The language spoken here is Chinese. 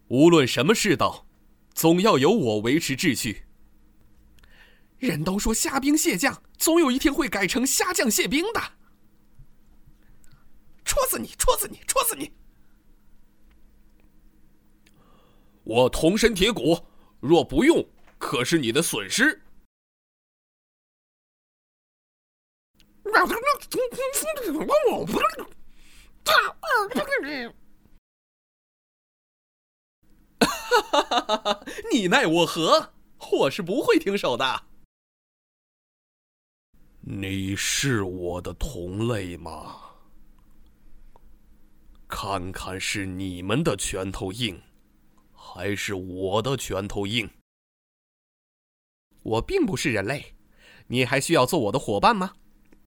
无论什么世道，总要由我维持秩序。 人都说虾兵蟹将，总有一天会改成虾将蟹兵的。戳死你，戳死你，戳死你！ 我铜身铁骨，若不用，可是你的损失。你奈我何？我是不会停手的。你是我的同类吗？看看是你们的拳头硬，还是我的拳头硬？ 我并不是人类，你还需要做我的伙伴吗？